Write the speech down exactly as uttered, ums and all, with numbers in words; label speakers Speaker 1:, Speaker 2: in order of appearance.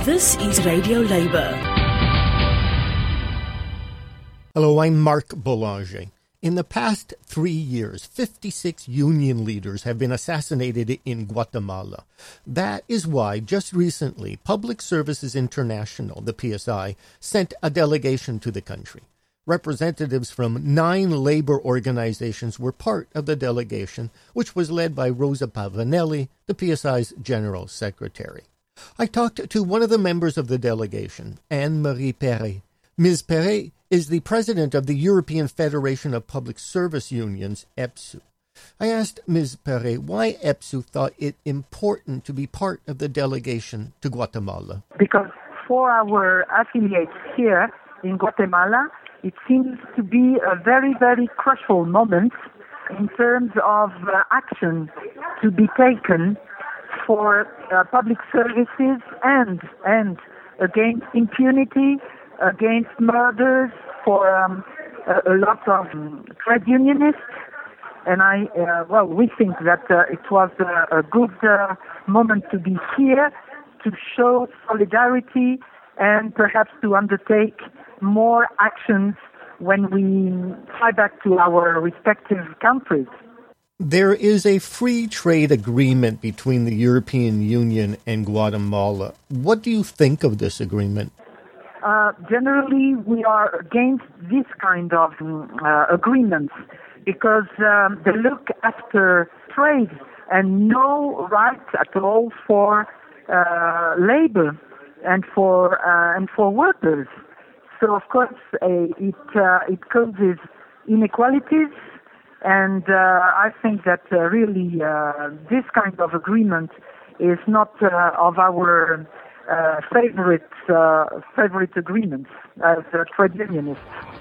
Speaker 1: This is Radio Labour.
Speaker 2: Hello, I'm Marc Boulanger. In the past three years, fifty-six union leaders have been assassinated in Guatemala. That is why, just recently, Public Services International, the P S I, sent a delegation to the country. Representatives from nine labor organizations were part of the delegation, which was led by Rosa Pavanelli, the P S I's General Secretary. I talked to one of the members of the delegation, Anne-Marie Perret. Miz Perret is the president of the European Federation of Public Service Unions, EPSU. I asked Miz Perret why EPSU thought it important to be part of the delegation to Guatemala.
Speaker 3: Because for our affiliates here in Guatemala, it seems to be a very, very crucial moment in terms of uh, action to be taken for uh, public services and and against impunity, against murders, for um, a, a lot of um, trade unionists. And I, uh, well, we think that uh, it was uh, a good uh, moment to be here, to show solidarity and perhaps to undertake more actions when we fly back to our respective countries.
Speaker 2: There is a free trade agreement between the European Union and Guatemala. What do you think of this agreement?
Speaker 3: Uh, generally, we are against this kind of uh, agreements because um, they look after trade and no rights at all for uh, labor and for uh, and for workers. So, of course, uh, it uh, it causes inequalities. And uh, I think that uh, really uh, this kind of agreement is not uh, of our uh, favorite uh, favorite agreements as uh, trade unionists.